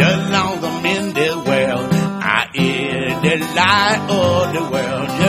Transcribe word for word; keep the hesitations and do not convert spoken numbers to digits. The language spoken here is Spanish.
Just long as I'm in this world, I is the light of the world.